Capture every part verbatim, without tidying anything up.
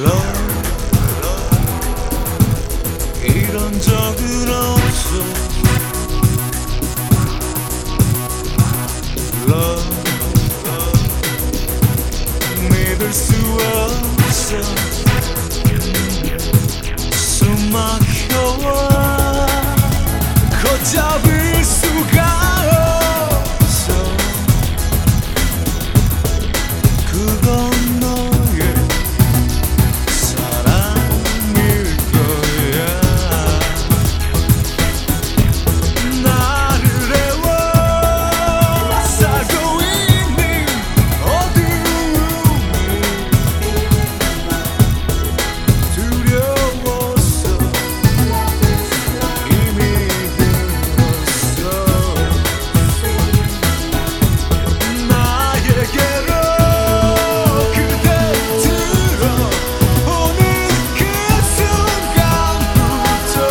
love 이런 적은 없어 love 믿을 수 없어 숨 막혀와 걷잡을 수가 없어 그건 너의 사랑일 거야 나를 애워싸고 있는 어두움이 두려워서 이미 들었어 나에게로 그대 들어오는 그 순간부터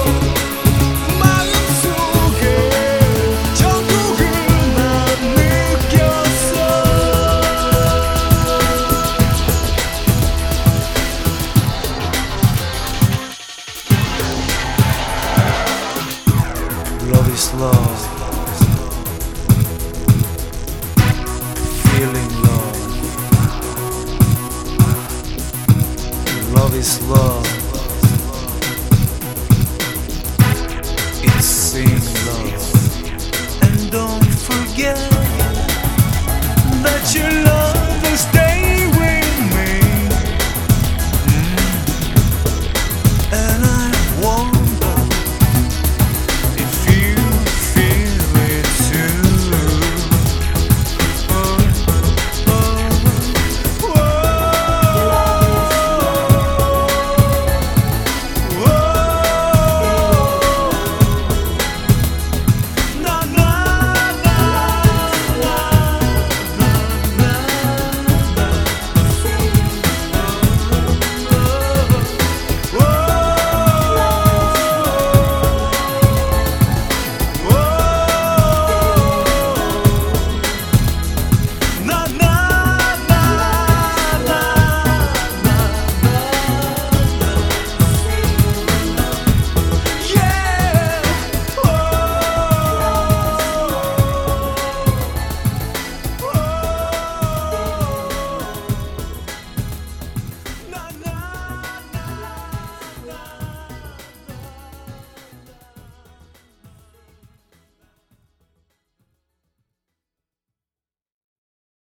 마음속에 천국을 난 느꼈어 Love is love Feeling love Love is love It's seeing love And don't forget that you